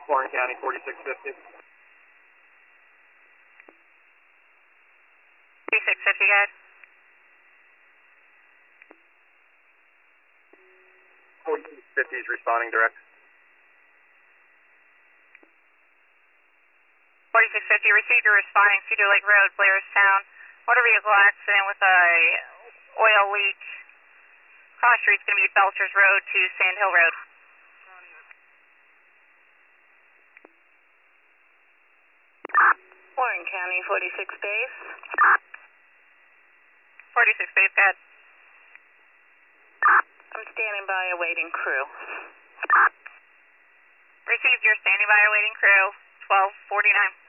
Warren County, 4650. 4650, guys. 4650 is responding direct. 4650, received your responding Cedar Lake Road, Blairstown. Motor vehicle accident with a oil leak. Cross street's going to be Belchers Road to Sand Hill Road. Warren County, 46 base. 46 base, go ahead. I'm standing by awaiting crew. Received your standing by awaiting crew, 1249.